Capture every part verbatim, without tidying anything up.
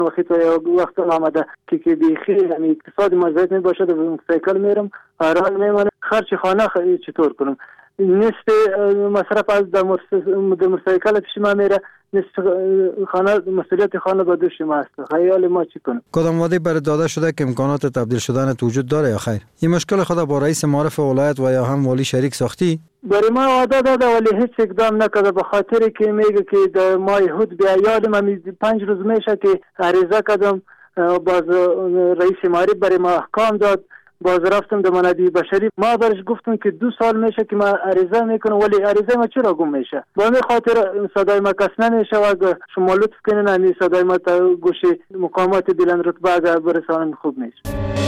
وقتی تو وقت آمده که که بیخی یعنی اقتصاد مزایت می باشد و موتورسیکل میرم آرام میمانم خرج خانه چطور کنم نصف مصرف از در موتورسیکل پیش ما میره نصف خانه مسئولیت خانه به دوش ما است خیال ما چی کنم کدام وعده بر داده شده که امکانات تبدیل شدن وجود داره یا خیر این مشکل خود با رئیس معارف ولایت و یا هم والی شریک ساختی برای ما وعده داده ولی هیچ اقدام نکرده به خاطر که میگه که در ماه هود بیا یادم من پنج روز میشه که عریضه کردم باز رئیس معارف برای ما احکام داد باز رفتم در منابع بشری ما برش گفتم که دو سال میشه که ما عریضه میکنم ولی عریضه ما چرا گم میشه با همین خاطر صدای ما کس نمیشه و اگر شما لطف کنین همین صدای ما تا گوش مقامات بلند رتبه اگر برسانم خوب میشه.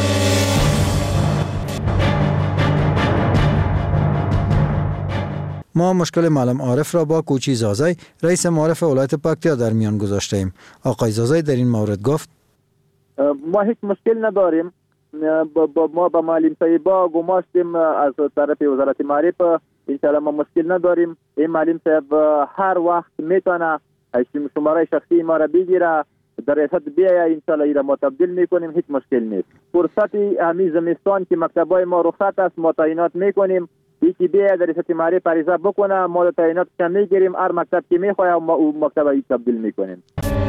ما مشکل معلم عارف را با کوچی زازای رئیس معارف ولایت پکتیا در میان گذاشته ایم. آقای زازای در این مورد گفت ما هیچ مشکل نداریم با ما با معلم صاحبا گماشتیم از طرف وزارت معارف ان شاء الله ما مشکل نداریم این معلم صاحب هر وقت میتونه شماره شخصی ما را بگیره در ریاست بیاید ان شاء الله ایرا ما تبدیل میکنیم هیچ مشکل نیست فرصت همین زمستان که مکتبای ما رخصت است ما تعیینات میکنیم یکی بیاید در ریاست معارف عریضه بکنه ما تعیینات کم میگیریم هر مکتب که میخواد ما او مکتب ای تبدیل میکنیم.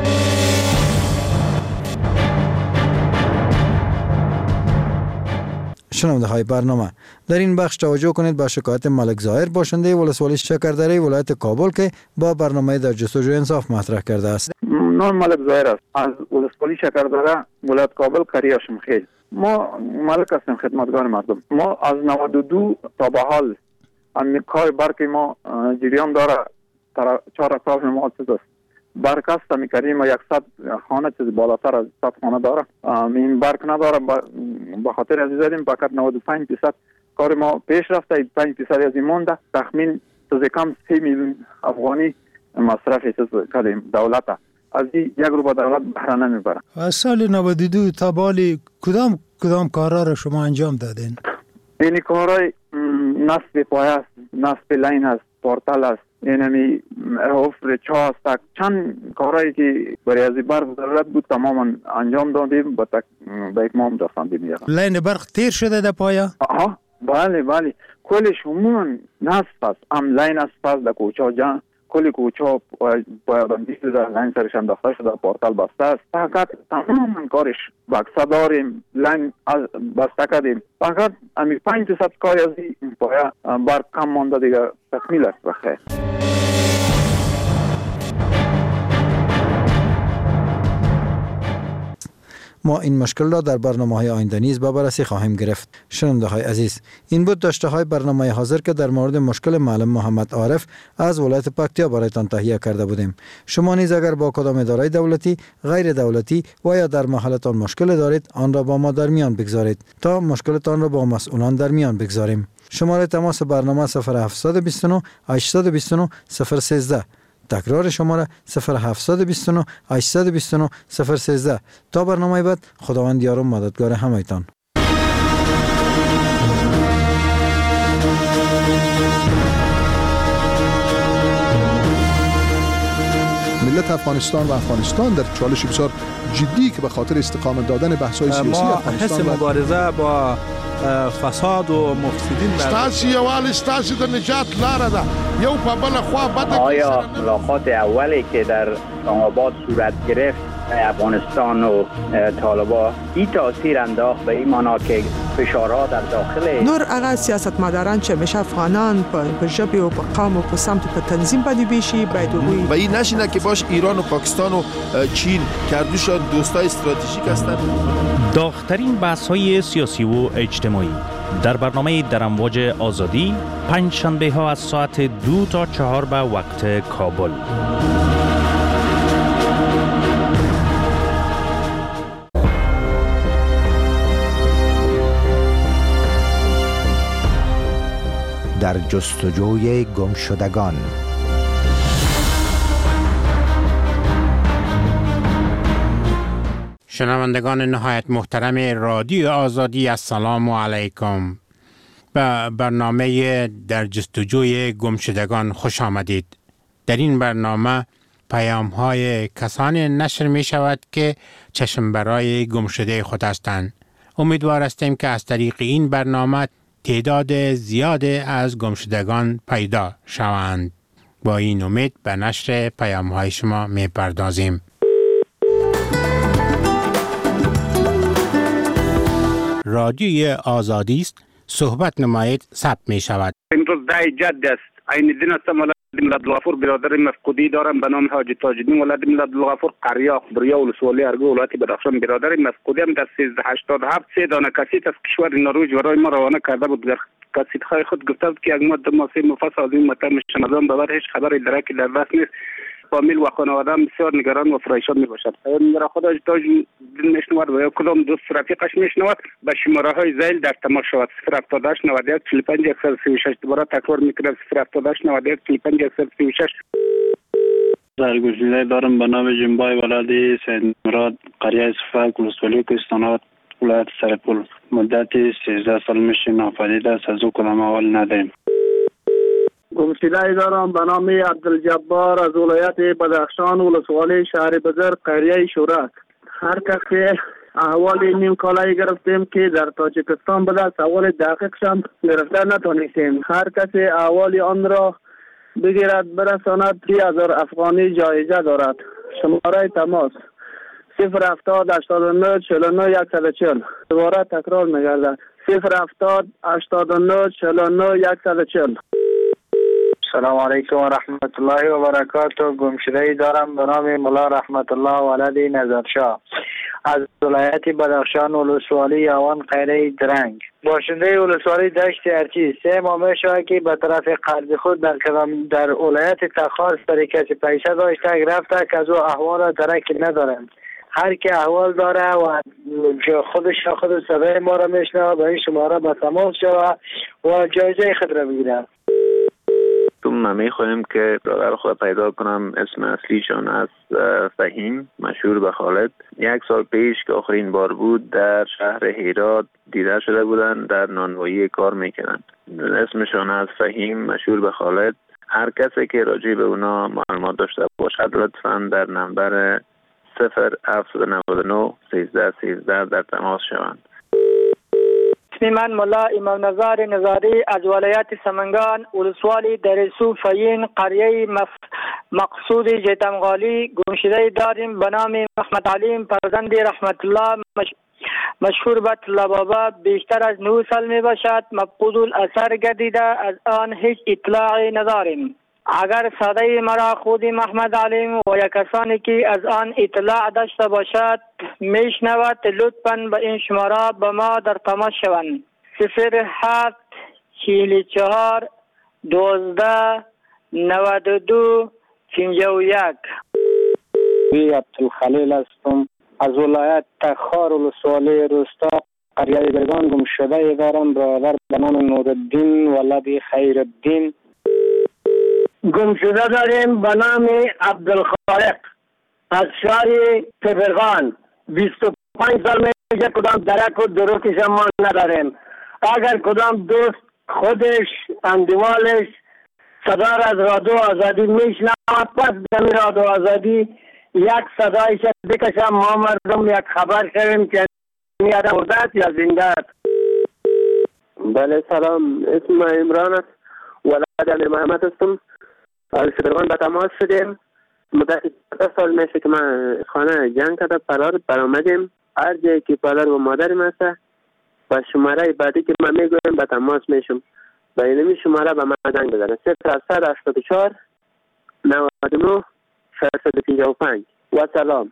شنونده های برنامه در این بخش توجه کنید به شکایت ملک ظاهر باشنده ولسوالی شکردره ولایت کابل که با برنامه در جستجوی انصاف مطرح کرده است. نام ملک ظاهر است از ولسوالی شکردره ولایت کابل قریه شمخیل. ما ملک هستیم خدمتگار مردم. ما از نود و دو تا به حال همین کار برک ما جریان داره چهار اطراف محافظ است. برک است میکردیم یکصد خانه چیز بالاتر از صد خانه داره این برک نداره به خاطر از زدیم فقط نود و پنج درصد کار ما پیش رفته پنج درصد از این مونده تخمین از کم سه میلیون افغانی مصرف کردیم دولت از این یک رو به دولت بهره نمیبره. از سال نود و دو تا بالی کدام کدام کارا را شما انجام دادین؟ این کارای نصب پایه است نصب لین است پورتال است اینمی حفر چا است چند کارهایی که برای از برق ضرورت بود تماما انجام دادیم با تک به اتمام رساندیم. لین برق تیر شده در پایه؟ آها بله بله کلش عموما نصب است هم لین است پس در کوچه جان کلی کوچه پایبندی شده لین سرش انداخته شده پورتال بسته است فقط تماما کارش بکسه داریم لین بسته کردیم فقط همی پنج درصد کاری از این پایه برق کم مانده دیگه تکمیل است بخیر. ما این مشکل را در برنامه‌های آینده نیز به بررسی خواهیم گرفت. شنونده های عزیز این بود داشته های برنامه حاضر که در مورد مشکل معلم محمد عارف از ولایت پکتیا برایتان تهیه کرده بودیم. شما نیز اگر با کدام اداره دولتی غیر دولتی و یا در محلتان مشکل دارید آن را با ما در میان بگذارید تا مشکلتان را با مسئولان در میان بگذاریم. شماره تماس برنامه صفر هفت دو نه هشت دو نه صفر یک سه تکرار شماره صفر هفت دو نه هشت دو نه صفر یک سه. تا برنامه بعد خداوند یار و مددگار همه‌تان. ملت افغانستان و افغانستان در چالش بسیار جدی که به خاطر استقامت دادن بحث‌های سیاسی افغانستان ما حس مبارزه با فساد و مفسدین ستاسي یوال ستاسي د نجات لاره ده یو په بل خوا بد. آیا ملاقات اولی که در اسلام‌آباد صورت گرفت افغانستان و طالبان این تاثیر انداخت به این معنا که فشارها در داخل نور اغا سیاستمداران چې میشه افغانان په ژبه او په قوم او په سمت په تنظیم باندې بشي باید وي و این نشینه که باش ایران و پاکستان و چین کردوشان دوستای استراتژیک هستند. داغ‌ترین بحث‌های سیاسی و اجتماعی در برنامه در امواج آزادی پنج شنبه ها از ساعت دو تا چهار به وقت کابل. در جستجوی گمشدگان. شنوندگان نهایت محترم رادیو آزادی السلام علیکم. به برنامه در جستجوی گمشدگان خوش آمدید. در این برنامه پیام های کسانی نشر می شود که چشم برای گمشده خود هستند. امیدوار هستیم که از طریق این برنامه تعداد زیاد از گمشدگان پیدا شوند. با این امید به نشر پیام های شما می پردازیم. رادیوی آزادی است. صحبت نمایید ثبت می شود. امروز ده جد است. این دین است ولد ملت الغفور برادر مفقودی دارم به نام حاجی تاج الدین ولد ملت الغفور قریه خبریه ولسوالی ارگو ولایت بدخشان برادر مفقودی هم در سیزده هشتاد و هفت سه دانه کسیت از کشور نروژ برای ما روانه کرده بود. در کسیت های خود گفته بود که اگه ما سه مفصل از این مطلب شنوم باور هیچ خبری درکی در دست نیست. فامیل و خانواده بسیار نگران و پریشان می باشد. میرا خدا تاج میشنود و یا کدام دوست رفیقش میشنود به شماره های زیل در تماس شود. صفر هفتاد و هشت نود و یک چهل و پنج صفر سی و شش. دوباره تکرار میکنم صفر هفتاد و هشت نود و یک چهل و پنج صفر سی و شش. سرگزیده دارم به نام جنبای ولد سید مراد قریه صفک ولسوالی کوهستانات ولایت سرپل. مدت سیزده سال میشه ناپدید است. از او کدام اول نداریم. گمشده دارم به نام عبدالجبار از ولایت بدخشان ولسوالی شهر بزرگ قریه شورک. هر کس که احوال نیم کالایی گرفتیم که در تاجیکستان بوده احوال دقیق شم گرفته نتونستیم. هر کسی احوال آن را بگیرد برساند سی هزار افغانی جایزه دارد. شماره تماس صفر هفتاد هشتاد و نه چهل و نه صد و چهل. دوباره تکرار میگردد صفر هفتاد هشتاد و نه چهل و نه صد و چهل. سلام علیکم و رحمت الله و برکاته. گمشده دارم به نام مولا رحمت الله ولدی نظرشاه از ولایت بدخشان ولسوالی آوان قریه درنگ. باشنده ولسوالی دشت ارچی سه ماه شده که به طرف قرض خود در کدام در ولایت تخاص برای کسی پیسه داشته گرفته که از او احوال درکی ندارند. هر که احوال داره و خودش خود صدای ما را میشنه به این شماره به تماس شود و جایزه خود را بگیره. ما میخواهیم که برادر خود پیدا کنم. اسم اصلیشان از فهیم مشهور به خالد. یک سال پیش که آخرین بار بود در شهر هرات دیده شده بودند. در نانوایی کار میکنند. اسمشان از فهیم مشهور به خالد. هر کسی که راجع به اونا معلومات داشته باشد لطفاً در نمبر صفر هفت نود و نه سیزده سیزده در تماس شوند. اسم من مولا امام نظار نظاری از ولایت سمنگان ولسوالی درسو فین قریه مف... مقصود جیتمغالی گمشده داریم به نام محمد علیم فرزند رحمت الله مش... مشهور به طلا بابا. بیشتر از نه سال می باشد. مفقود الاثر گردیده از آن هیچ اطلاعی نداریم. اگر صدای مرا خود محمد علیم و یا کسانی که از آن اطلاع داشته باشد میشنود لطفاً به این شماره به ما در تماس شوند. صفر هفت چهل و چهار دوازده نود و دو پنجاه و یک. وی عبدالخلیل هستم از ولایت تخار ولسوالی روستا قریه درگان گمشده دارم. برادر به نام نورالدین ولد خیرالدین. گمشده داریم به نام عبدالخالق از شهر تبرغان. بیست و پنج سال میشه کدام درک و دروکش ما نداریم. اگر کدام دوست خودش اندوالش صدا از رادیو آزادی میشنوه پس دمی رادیو آزادی یک صدایش بکشم ما مردم یک خبر شویم که میاد مردد یا زنده است. بله سلام، اسم عمران است. ولد امیر محمد هستم. از تبرغان به تماس شدیم. مدت ده سال میشه که من خانه جنگ کرده فرار برآمدیم. هر جایی که پدر و مادرم هسته و شماره بعدی که من میگویم به تماس میشم. با اینمی شماره به من زنگ بزنه. صفر هفتصد هشتاد و چهار نود و نه ششصد و پنجاه و پنج. و سلام.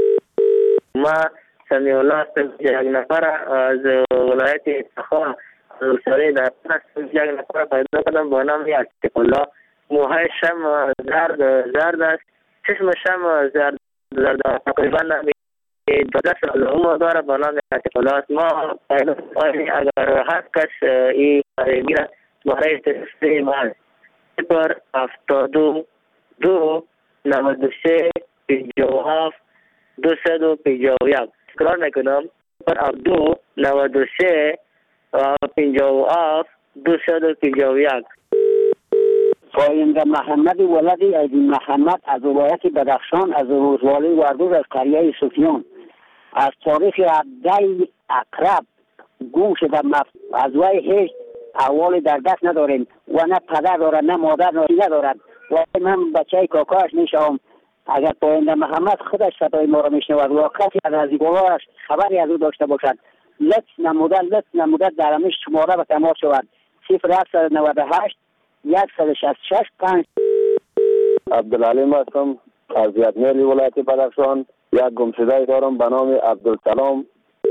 ما سمیع الله هستم. یک نفر از ولایت تخار ولسوالی در هستم. یک نفر پیدا کردم با نام عتیق الله. موهایش هم زرد زرد است. چشمش هم زرد زرد است. تقریبا دو سال عمر داره با نام عتیق الله است. ما پیدا کنیم اگر هر کس این میره برای تلفن ما صفر هفتاد و دو نود و سه پنجاه و هفت دویست و پنجاه و یک. تکرار نکنم صفر هفتاد و دو نود و سه پنجاه و هفت دویست و پنجاه و یک. پاینده محمد ولد عیدین محمد از ولایت بدخشان از روزوالی وردوز از قریه سفیان از تاریخ هفده اقرب گم شده. از وی هیچ احوالی در دست نداریم و نه پدر دارد نه مادر ندارد و من بچه کاکاش میشم. اگر پاینده محمد خودش صدای ما را میشنود و کسی از نزدیکانش خبری از او داشته باشد لطف نموده لطف نموده در همیش شماره به تماس شود صفر هفت نه هشت صد و شصت و شش پنج. عبدالعلیم هستم از یادمیری ولایت بدخشان. یک گمشده دارم به نام عبدالسلام.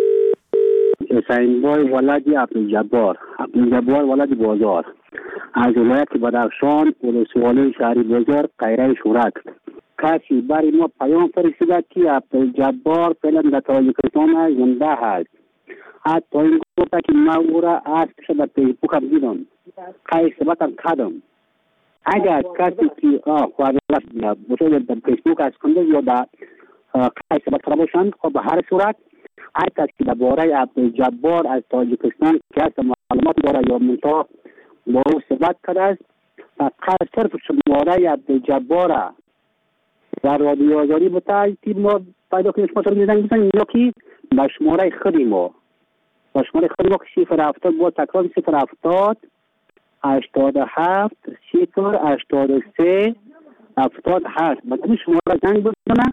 حسین بای ولد عبدالجبار عبدالجبار ولد بازار از ولایت بدخشان ولسوالی شهری بازار قیره شورک. کسی برای ما پیام فرستاده که عبدالجبار فعلا در تاجیکستان زنده هست. حتی این گفته که من او را عکسش در فیسبوک هم دیدم قیس بکم کردم. اگر کسی که خواهد بسید در فیسبوک از کنده یا در قیس بکر باشند خب به هر صورت هر کسی که در باره عبدالجبار از تاجیکستان که هست معلومات داره یا منطقه با او صحبت کرده است فقط صرف شماره عبدالجبار در رادیو آزادی بتای که ما پیدا کنیم شما رو میزنگ بزنیم یا که به شماره خودی ما به شماره خودی ما که صفر هفتاد با تکرار صفر هفتاد هشتاد و هفت صفر هشتاد و سه هفتاد هشت بکنی شماره زنگ بزنه.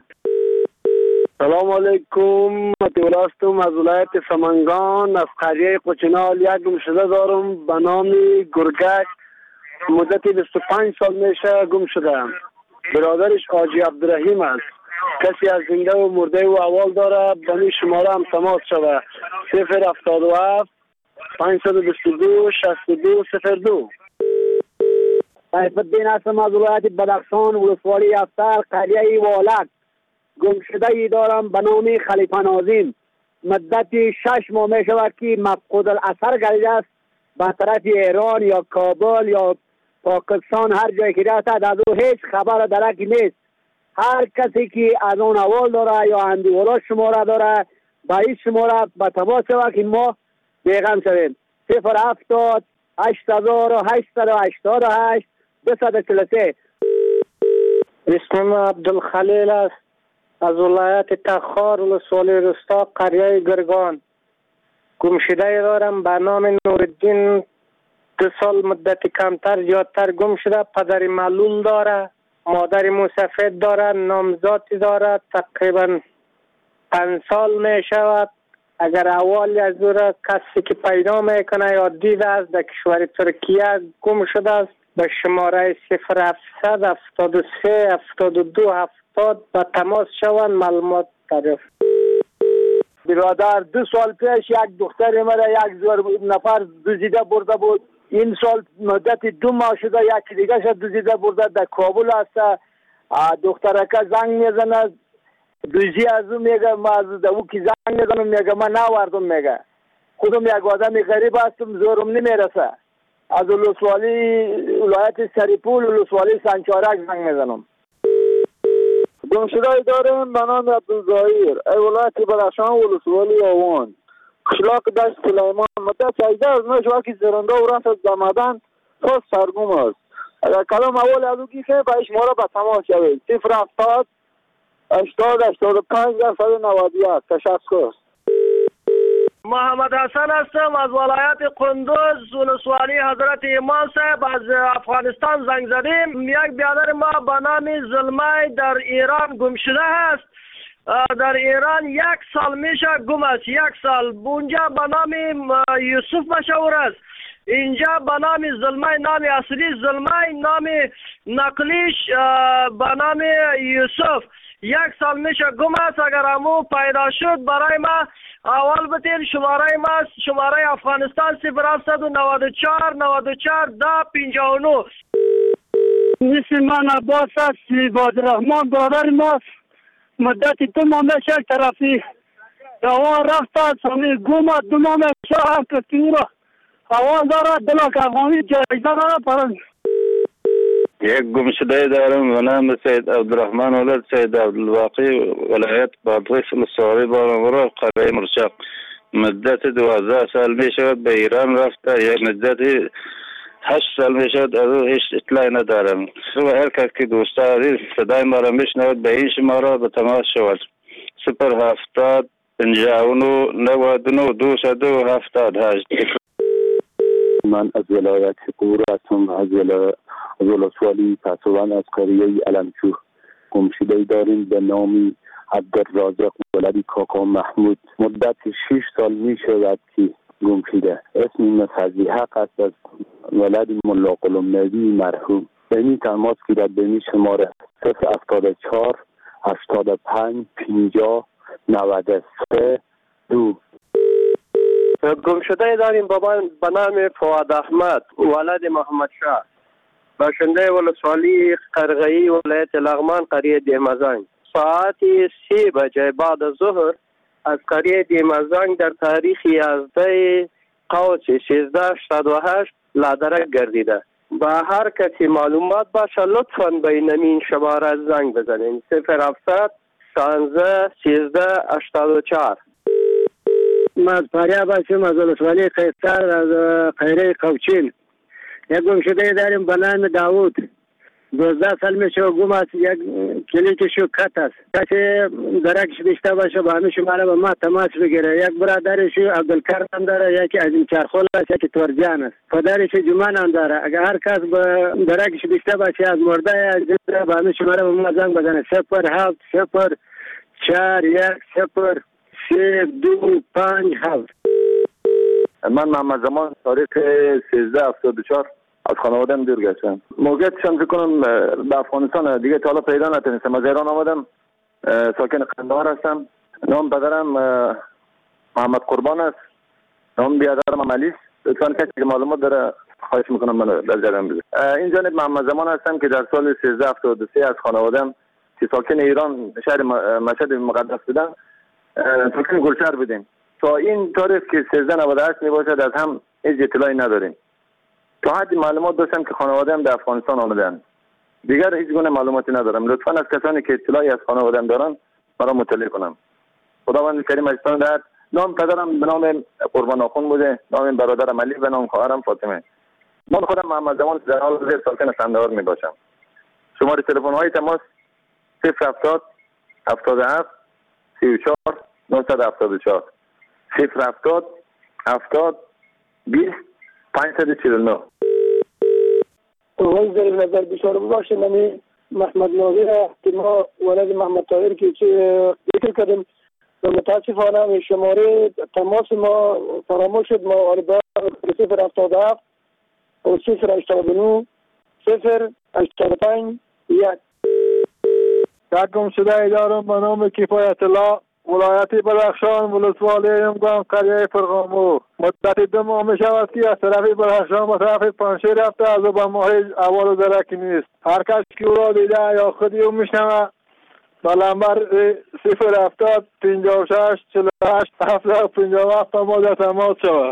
سلام علیکم. متولاستم از ولایت سمنگان از قریه قچنال. یک گمشده دارم به نام گرگک مدت بیست و پنج سال میشه گم شده. برادرش حاجی عبدالرحیم است. کسی از زنده و مرده و احوال داره به این شماره هم تماس شده صفر هفتاد و هفت پانصد و بیست و دو شصت و دو صفر دو. سیف الدین هستم از ولایت بدخشان ولسوالی افتر قریه والک. گمشده ای دارم به نام خلیفه ناظم. مدت شش ماه می شود که مفقود الاثر گردیده است به طرف ایران یا کابل یا پاکستان هر جایی که رسد از او هیچ خبر درکی نیست. هر کسی که از اون اول داره یا اندیولا شماره داره با این شماره به تماس شود که ما پیغام شویم صفر هفتاد هشت هزار و هشتصد و هشتاد و هشت دویست و چهل و سه. اسمم عبدالخلیل است از ولایت تخار ولسوالی رستا قریه گرگان. گمشده دارم به نام نورالدین. دو سال مدت کمتر زیادتر گم شده. پدر معلول داره مادر موسفید داره نامزادی داره تقریبا پنج سال می شود. اگر اول از او را کسی که پیدا میکنه یا دیده است در کشور ترکیه گم شده است به شماره صفر هفتصد هفتاد و سه هفتاد و دو هفتاد به تماس شوند معلومات دریافت. برادر دو سال پیش یک دختر مرا یک زور نفر دزدیده برده بود. این سال مدت دو ماه شده یکی دیگه شد دزدیده برده در کابل است. دخترکه زنگ میزنه دوزی از اون میگه ما از او که زنگ میزنم میگه من نوردم میگه خودم یک آدم غریب هستم زورم نمیرسه. از ولسوالی ولایت سریپول ولسوالی سنچارک زنگ میزنم. گمشده داریم به نام عبدالظاهر ای ولایت بدخشان ولسوالی آوان خلاق دشت سلیمان. مدت سیزده از نوش وقتی زرنده و رفت از دمدن خود سرگم است. اگر کلام اول از او که بایش ما را به تماس شوید صفر هفتاد هشتاد هشتاد و پنج صد و نود و یک. تشکر. محمد حسن هستم از ولایت قندوز ولسوالی حضرت امام صاحب از افغانستان زنگ زدیم. یک برادر ما به نام زلمه در ایران گم شده است. در ایران یک سال میشه گم است. یک سال اونجا به نام یوسف مشهور است. اینجا به نام زلمه نام اصلی زلمه نام نقلیش به نام یوسف. یک سال میشه گم است. اگر امو پیدا شد برای ما اول بتین شماره ما شماره افغانستان صفر هفتصد و نود و چهار نود و چهار ده پنجاه و نه. اسم من عباس است. عبادالرحمن برادر ماست. مدت دو ماه میشه طرفی دوان رفت است. همین گم است. دو ماه میشه هفت را اول داره دلک افغانی جایزه داره پرند. یک گمشده دارم و نام سید عبدالرحمن ولد سید عبدالواقی ولایت بادغیس ولسوالی بانامورا قریه مرشق. مدت دوازده سال می شود به ایران رفته. یک مدت هشت سال میشد از او هیچ اطلاعی ندارم. شما هر کس که دوست دارید صدای ما را میشنوید به این شماره به تماس شود. صفر هفتاد پنجاه و نه نود و نه دویست و دو هفتاد و هشت. من از ولایت قور هستم، از ولسوالی پسوان از قریه علمچوه. گمشده داریم به نام عبدالرازق ولد کاکا محمود. مدت شش سال می شود که گم شده. اسم فضلی حق است از ولد ملا غلام نبی مرحوم. به این تماس گیرد به این شماره صفر هفتاد و چهار هشتاد و پنج پنجاه نود و سه دو. گم شده داریم بابا به نام فواد احمد ولد محمد شاه، باشنده ولسوالی قرغه‌ای ولایت لغمان قریه دیمزنگ. ساعت سه بجه بعد از ظهر از قریه دیمزنگ در تاریخ یازده قوس سیزده هشتاد و هشت لادرک گردیده. با هر کسی معلومات باشه لطفاً به این شماره زنگ بزنین. صفر هفتصد شانزده سیزده هشتاد و چهار. من از فاریاب هستم، از ولسوالی قیصر از قیره قوچین. یک گم شده داریم به نام داوود. دوازده سال میشه گم است. یک کلیکشو کت است. کسی درکش بیشتر باشه با همه شماره به ما تماس بگیره. یک برادرشو عبدالکرم داره، یکی از این چرخول است، یکی تورجان است. پدرش جمان هم داره. اگر هر کس به درکش بیشتر باشه از مرده یا زنده با همه شماره به ما زنگ بزنه. صفر هفت صفر چهار یک صفر سه دو پنج هفت. من محمد زمان تاریخ سیزده هفتاد و چهار از خانوادم دور گشتم. موقعیتشم فکر کنم به افغانستان دیگه تا حالا پیدا نتونستم. از ایران آمدم، ساکن قندهار هستم. نام پدرم محمد قربان است، نام بیادرم علی است. لطفاً کسی که معلومات داره خواهش میکنم منو در جریان بذاره. این جانب محمد زمان هستم که در سال سیزده هفتاد و سه از خانوادم که ساکن ایران شهر مشهد مقدس بودن ساکن گلشهر بودیم. تا این تاریخ که سیزده نود و هشت میباشد از هم هیچ اطلاعی نداریم. تا حدی معلومات داشتم که خانواده‌ام در افغانستان آمدن. دیگر هیچ گونه معلوماتی ندارم. لطفاً از کسانی که اطلاعی از خانواده‌ام دارن مرا مطلع کنم. خداوند کریم اجتان دهد. نام پدرم به نام قربان آخون بوده، نام برادرم علی، به نام خواهرم فاطمه. من خودم محمد زمان در حال حاضر ساکن قندهار میباشم. شماره تلفن های تماس صفر هفتاد هفتاد و هفت سی و چهار نهصد و هفتاد و چهار صفر هفتاد هفتاد بیست پانصد و چهل و نه. اول در نظر بشار باشه نمی محمد ناظر احتما ولد محمد طاهر که ذکر کردم و متاسفانه شماره تماس ما فراموش شد. ما اربع صفر هفتاد و هفت و صفر هشتاد و نه صفر هشتاد و پنج یک. یک گم شده دارم به نام کفایت الله ولایت بدخشان ولسوالی امگان قریه فرغامو. مدت دو ماه می شود که از طرف بدخشان به طرف پنشیر رفته از به ماه اول درکی نیست. هر کس که او را دیده یا خودی او میشنوه با نمبر صفر هفتاد پنجاه و شش چهل و هشت هفتاد و پنجاه و هفت ما در تماس شود.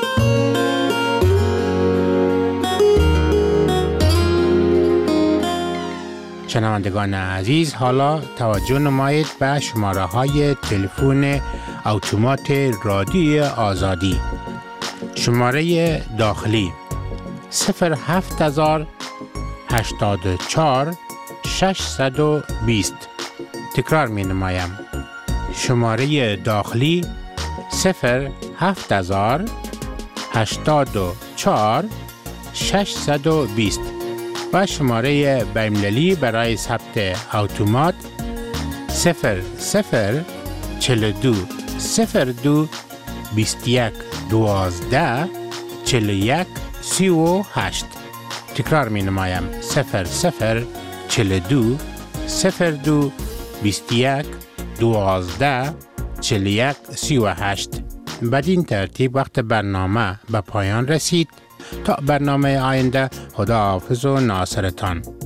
شنوندگان عزیز، حالا توجه نمایید به شماره های تلفن اتومات رادیو آزادی. شماره داخلی صفر هفت هزار هشتاد و چهار ششصد و بیست. تکرار می نمایم. شماره داخلی صفر هفت هزار هشتاد و چهار ششصد و بیست و شماره بین‌المللی برای ثبت اتومات صفر صفر چهل و دو صفر دو بیست و یک دوازده چهل و یک سی و هشت. تکرار می نمایم. صفر صفر چهل و دو صفر دو بیست و یک دوازده چهل و یک سی و هشت. بدین ترتیب وقت برنامه به پایان رسید. تا برنامه آینده، خدا حافظ و ناصرتان.